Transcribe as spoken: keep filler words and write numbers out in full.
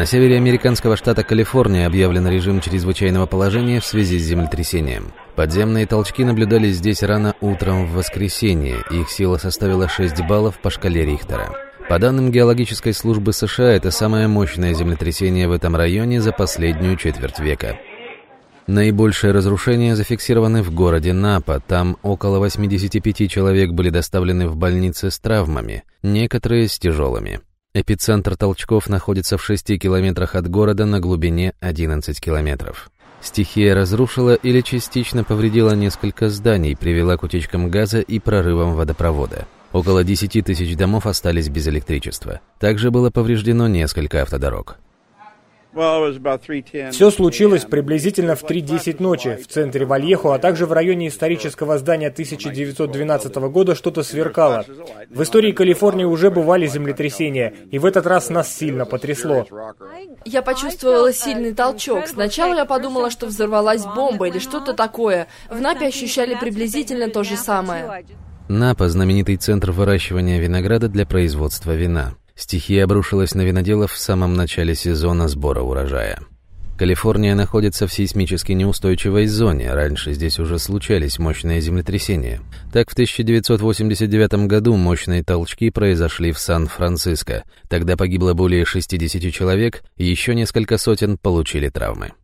На севере американского штата Калифорния объявлен режим чрезвычайного положения в связи с землетрясением. Подземные толчки наблюдались здесь рано утром в воскресенье, их сила составила шесть баллов по шкале Рихтера. По данным Геологической службы США, это самое мощное землетрясение в этом районе за последнюю четверть века. Наибольшие разрушения зафиксированы в городе Напа. Там около восемьдесят пять человек были доставлены в больницы с травмами, некоторые с тяжелыми. Эпицентр толчков находится в шести километрах от города на глубине одиннадцати километров. Стихия разрушила или частично повредила несколько зданий, привела к утечкам газа и прорывам водопровода. Около десяти тысяч домов остались без электричества. Также было повреждено несколько автодорог. Все случилось приблизительно в три десять ночи. В центре Вальехо, а также в районе исторического здания тысяча девятьсот двенадцатого года что-то сверкало. В истории Калифорнии уже бывали землетрясения, и в этот раз нас сильно потрясло. Я почувствовала сильный толчок. Сначала я подумала, что взорвалась бомба или что-то такое. В Напе ощущали приблизительно то же самое. Напа – знаменитый центр выращивания винограда для производства вина. Стихия обрушилась на виноделов в самом начале сезона сбора урожая. Калифорния находится в сейсмически неустойчивой зоне. Раньше здесь уже случались мощные землетрясения. Так, в тысяча девятьсот восемьдесят девятом году мощные толчки произошли в Сан-Франциско. Тогда погибло более шестидесяти человек, и еще несколько сотен получили травмы.